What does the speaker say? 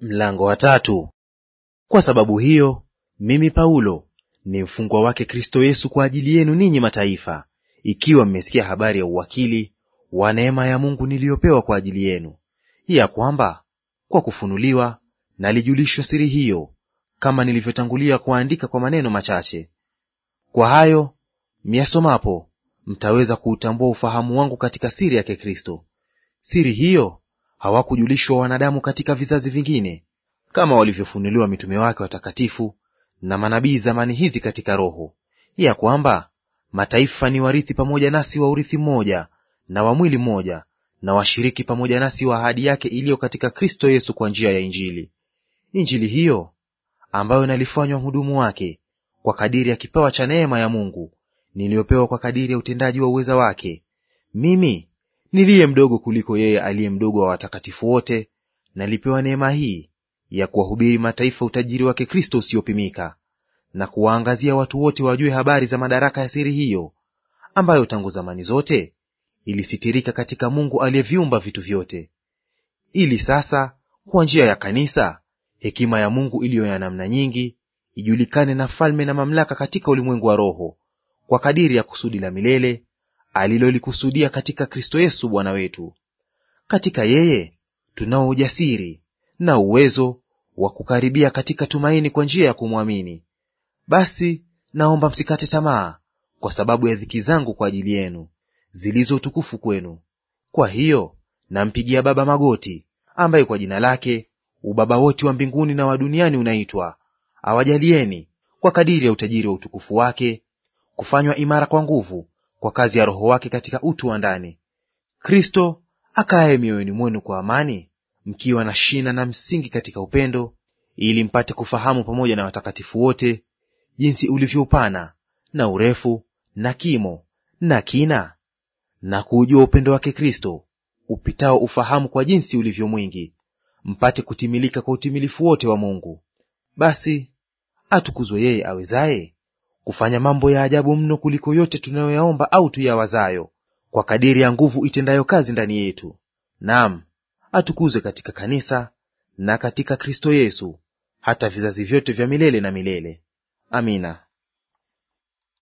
Mlango wa tatu. Kwa sababu hiyo mimi Paulo ni mfungwa wake Kristo Yesu kwa ajili yenu ninyi mataifa, ikiwa mmesikia habari ya uwakili wa neema ya Mungu niliyopewa kwa ajili yenu, ya kwamba kwa kufunuliwa nalijulishwa siri hiyo, kama nilivyotangulia kuandika kwa maneno machache. Kwa hayo myasomapo mtaweza kuutambua ufahamu wangu katika siri yake Kristo. Siri hiyo hawakujulishwa wanadamu katika vizazi vingine, kama walivyofunuliwa mitume wake watakatifu na manabii zamani hizi katika Roho, ya kwamba mataifa ni warithi pamoja nasi wa urithi mmoja na wa mwili mmoja, na washiriki pamoja nasi wa ahadi yake iliyo katika Kristo Yesu kwa njia ya Injili. Injili hiyo ambayo nalifanywa mhudumu wake kwa kadiri ya kipawa cha neema ya Mungu niliyopewa kwa kadiri ya utendaji wa uweza wake. Mimi niliye mdogo kuliko yeye aliye mdogo wa watakatifu wote, nalipewa neema hii ya kuwahubiri mataifa utajiri wake Kristo usiopimika, na kuwaangazia watu wote wajue habari za madaraka ya siri hiyo, ambayo tangu zamani zote ilisitirika katika Mungu aliyeviumba vitu vyote, ili sasa kwa njia ya kanisa hekima ya Mungu iliyo ya namna nyingi ijulikane na falme na mamlaka katika ulimwengu wa roho, kwa kadiri ya kusudi la milele alilolikusudia katika Kristo Yesu Bwana wetu. Katika yeye tunao ujasiri na uwezo wa kukaribia katika tumaini kwa njia ya kumwamini. Basi naomba msikate tamaa kwa sababu ya dhiki zangu kwa ajili yenu, zilizo utukufu kwenu. Kwa hiyo nampigia Baba magoti, ambaye kwa jina lake ubaba wote wa mbinguni na wa duniani unaitwa, awajalieni kwa kadiri ya utajiri wa utukufu wake kufanywa imara kwa nguvu kwa kazi ya Roho wake katika utu wa ndani, Kristo akaye mioyoni mwenu kwa amani, mkiwa na shina na msingi katika upendo, ili mpate kufahamu pamoja na watakatifu wote jinsi ulivyo upana na urefu na kimo na kina, na kuujua upendo wake Kristo upitao ufahamu, kwa jinsi ulivyo mwingi, mpate kutimilika kwa utimilifu wote wa Mungu. Basi atukuzwe yeye awezaye kufanya mambo ya ajabu mno kuliko yote tunayoyaomba au tuyawazayo, kwa kadiri ya nguvu itendayo kazi ndani yetu. Naam, atukuzwe katika kanisa na katika Kristo Yesu hata vizazi vyote vya milele na milele. Amina.